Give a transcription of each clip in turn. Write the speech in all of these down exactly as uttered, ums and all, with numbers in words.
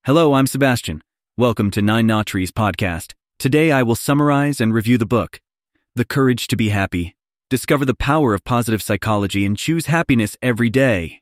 Hello, I'm Sebastian. Welcome to Nine Nautries podcast. Today I will summarize and review the book, The Courage to be Happy. Discover the power of positive psychology and choose happiness every day.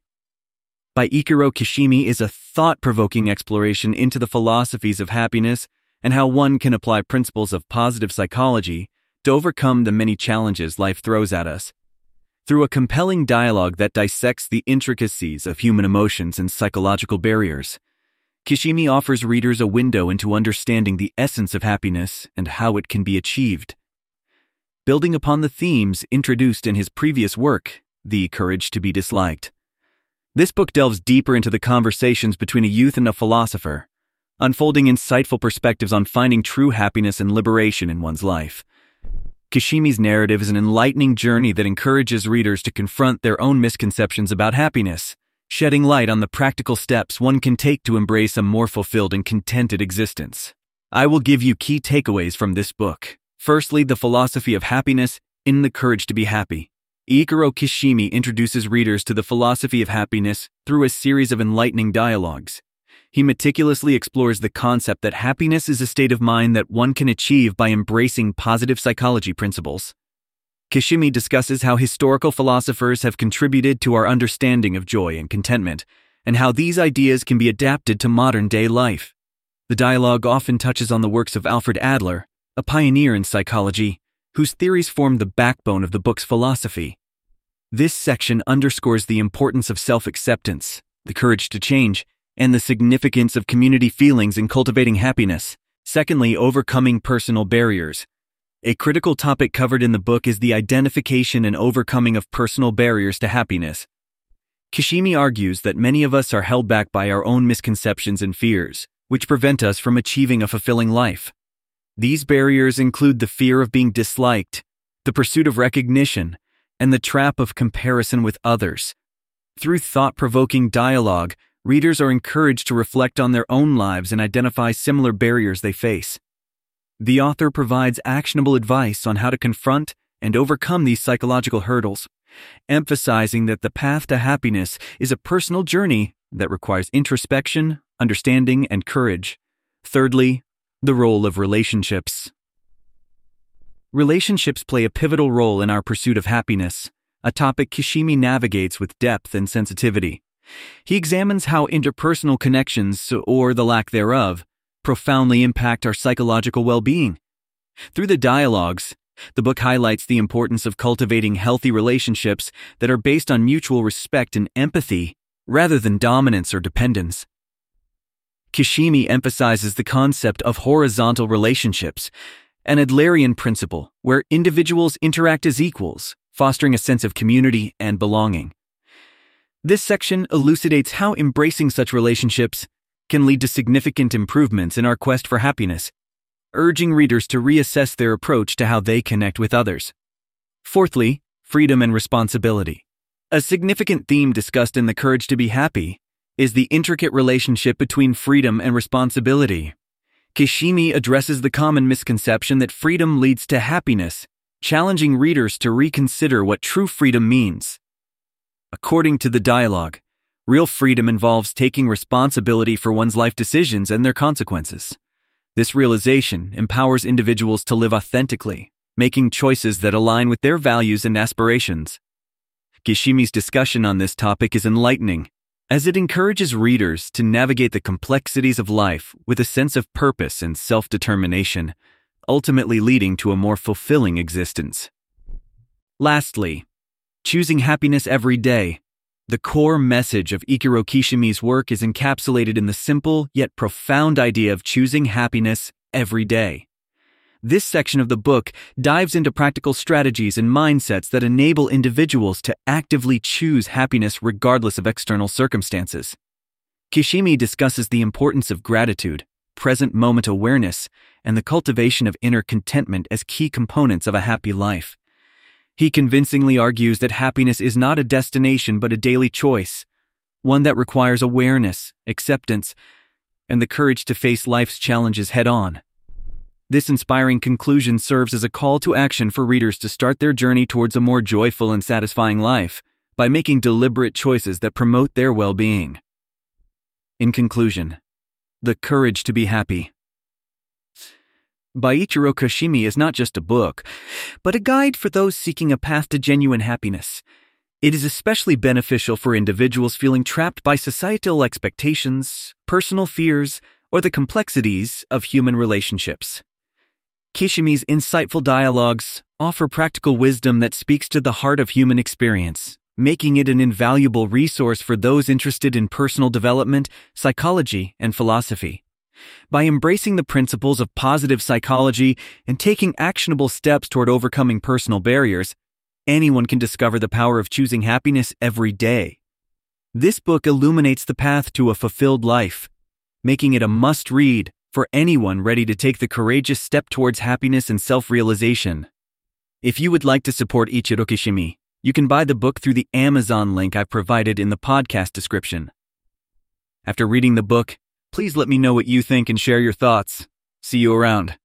By Ikaro Kishimi is a thought-provoking exploration into the philosophies of happiness and how one can apply principles of positive psychology to overcome the many challenges life throws at us. Through a compelling dialogue that dissects the intricacies of human emotions and psychological barriers, Kishimi offers readers a window into understanding the essence of happiness and how it can be achieved. Building upon the themes introduced in his previous work, The Courage to be Disliked, this book delves deeper into the conversations between a youth and a philosopher, unfolding insightful perspectives on finding true happiness and liberation in one's life. Kishimi's narrative is an enlightening journey that encourages readers to confront their own misconceptions about happiness, shedding light on the practical steps one can take to embrace a more fulfilled and contented existence. I will give you key takeaways from this book. Firstly, the philosophy of happiness in The Courage to be Happy. Ikaro Kishimi introduces readers to the philosophy of happiness through a series of enlightening dialogues. He meticulously explores the concept that happiness is a state of mind that one can achieve by embracing positive psychology principles. Kishimi discusses how historical philosophers have contributed to our understanding of joy and contentment, and how these ideas can be adapted to modern-day life. The dialogue often touches on the works of Alfred Adler, a pioneer in psychology, whose theories form the backbone of the book's philosophy. This section underscores the importance of self-acceptance, the courage to change, and the significance of community feelings in cultivating happiness. Secondly, overcoming personal barriers. A critical topic covered in the book is the identification and overcoming of personal barriers to happiness. Kishimi argues that many of us are held back by our own misconceptions and fears, which prevent us from achieving a fulfilling life. These barriers include the fear of being disliked, the pursuit of recognition, and the trap of comparison with others. Through thought-provoking dialogue, readers are encouraged to reflect on their own lives and identify similar barriers they face. The author provides actionable advice on how to confront and overcome these psychological hurdles, emphasizing that the path to happiness is a personal journey that requires introspection, understanding, and courage. Thirdly, the role of relationships. Relationships play a pivotal role in our pursuit of happiness, a topic Kishimi navigates with depth and sensitivity. He examines how interpersonal connections, or the lack thereof, profoundly impact our psychological well-being. Through the dialogues, the book highlights the importance of cultivating healthy relationships that are based on mutual respect and empathy, rather than dominance or dependence. Kishimi emphasizes the concept of horizontal relationships, an Adlerian principle where individuals interact as equals, fostering a sense of community and belonging. This section elucidates how embracing such relationships can lead to significant improvements in our quest for happiness, urging readers to reassess their approach to how they connect with others. Fourthly, freedom and responsibility. A significant theme discussed in The Courage to be Happy is the intricate relationship between freedom and responsibility. Kishimi addresses the common misconception that freedom leads to happiness, challenging readers to reconsider what true freedom means. According to the dialogue, real freedom involves taking responsibility for one's life decisions and their consequences. This realization empowers individuals to live authentically, making choices that align with their values and aspirations. Kishimi's discussion on this topic is enlightening, as it encourages readers to navigate the complexities of life with a sense of purpose and self-determination, ultimately leading to a more fulfilling existence. Lastly, choosing happiness every day. The core message of Ikaro Kishimi's work is encapsulated in the simple yet profound idea of choosing happiness every day. This section of the book dives into practical strategies and mindsets that enable individuals to actively choose happiness regardless of external circumstances. Kishimi discusses the importance of gratitude, present moment awareness, and the cultivation of inner contentment as key components of a happy life. He convincingly argues that happiness is not a destination but a daily choice, one that requires awareness, acceptance, and the courage to face life's challenges head-on. This inspiring conclusion serves as a call to action for readers to start their journey towards a more joyful and satisfying life by making deliberate choices that promote their well-being. In conclusion, The Courage to be Happy by Ichiro Kashimi is not just a book, but a guide for those seeking a path to genuine happiness. It is especially beneficial for individuals feeling trapped by societal expectations, personal fears, or the complexities of human relationships. Kishimi's insightful dialogues offer practical wisdom that speaks to the heart of human experience, making it an invaluable resource for those interested in personal development, psychology, and philosophy. By embracing the principles of positive psychology and taking actionable steps toward overcoming personal barriers, anyone can discover the power of choosing happiness every day. This book illuminates the path to a fulfilled life, making it a must-read for anyone ready to take the courageous step towards happiness and self-realization. If you would like to support Ichiro Kishimi, you can buy the book through the Amazon link I've provided in the podcast description. After reading the book, please let me know what you think and share your thoughts. See you around.